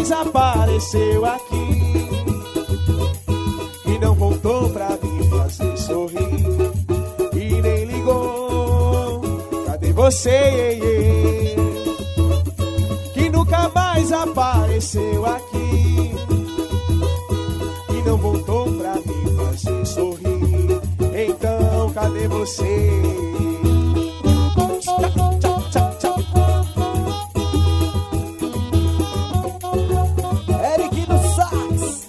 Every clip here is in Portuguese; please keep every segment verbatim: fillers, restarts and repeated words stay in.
mais apareceu aqui e não voltou pra me fazer sorrir e nem ligou. Cadê você, iê, iê? Que nunca mais apareceu aqui e não voltou pra me fazer sorrir. Então, cadê você? Eric no sax.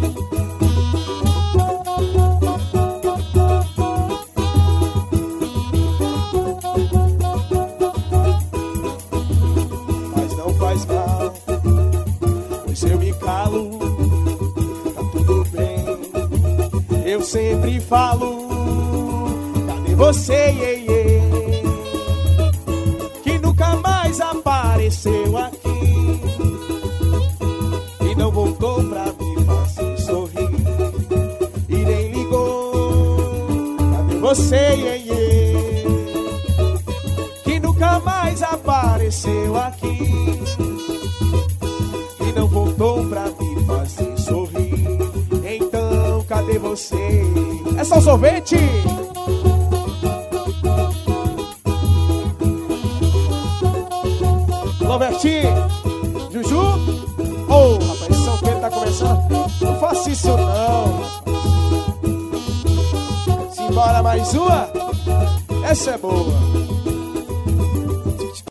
Mas não faz mal, pois eu me calo, tá tudo bem. Eu sempre falo, cadê você, iê, iê? Que nunca mais apareceu aqui e não voltou pra me fazer sorrir e nem ligou. Cadê você, iê, iê? Que nunca mais apareceu aqui e não voltou pra me fazer sorrir. Então, cadê você? É só sorvete! Robertinho, Juju. Ô, oh, rapaz, São Pedro tá começando. Não faça isso não. Simbora mais uma. Essa é boa.